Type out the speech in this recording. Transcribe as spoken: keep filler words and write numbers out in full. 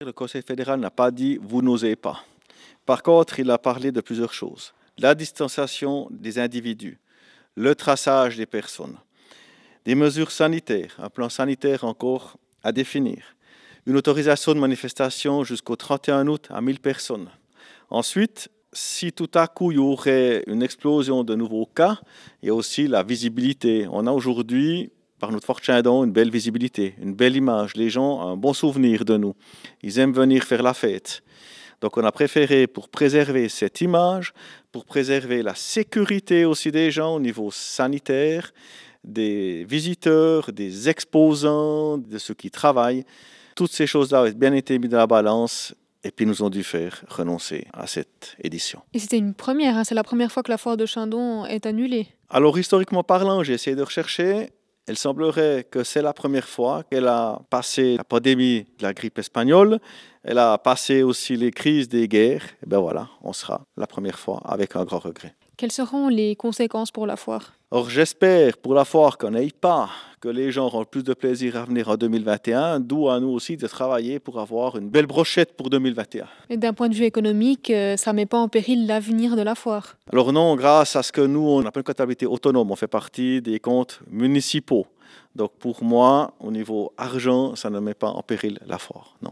le Conseil fédéral n'a pas dit « vous n'osez pas ». Par contre, il a parlé de plusieurs choses. La distanciation des individus, le traçage des personnes, des mesures sanitaires, un plan sanitaire encore à définir, une autorisation de manifestation jusqu'au trente et un août à mille personnes. Ensuite, si tout à coup il y aurait une explosion de nouveaux cas, il y a aussi la visibilité. On a aujourd'hui, par notre Fort Chindon, une belle visibilité, une belle image. Les gens ont un bon souvenir de nous. Ils aiment venir faire la fête. Donc on a préféré, pour préserver cette image, pour préserver la sécurité aussi des gens au niveau sanitaire, des visiteurs, des exposants, de ceux qui travaillent, toutes ces choses-là ont bien été mises dans la balance. Et puis nous ont dû faire renoncer à cette édition. Et c'était une première, hein, c'est la première fois que la foire de Chindon est annulée. Alors historiquement parlant, j'ai essayé de rechercher. Il semblerait que c'est la première fois qu'elle a passé la pandémie de la grippe espagnole. Elle a passé aussi les crises des guerres. Et bien voilà, on sera la première fois avec un grand regret. Quelles seront les conséquences pour la foire ? Or, j'espère pour la foire qu'on n'aille pas, que les gens auront plus de plaisir à venir en deux mille vingt et un, d'où à nous aussi de travailler pour avoir une belle brochette pour deux mille vingt et un. Et d'un point de vue économique, ça ne met pas en péril l'avenir de la foire ? Alors non, grâce à ce que nous, on n'a pas une comptabilité autonome, on fait partie des comptes municipaux. Donc pour moi, au niveau argent, ça ne met pas en péril la foire, non.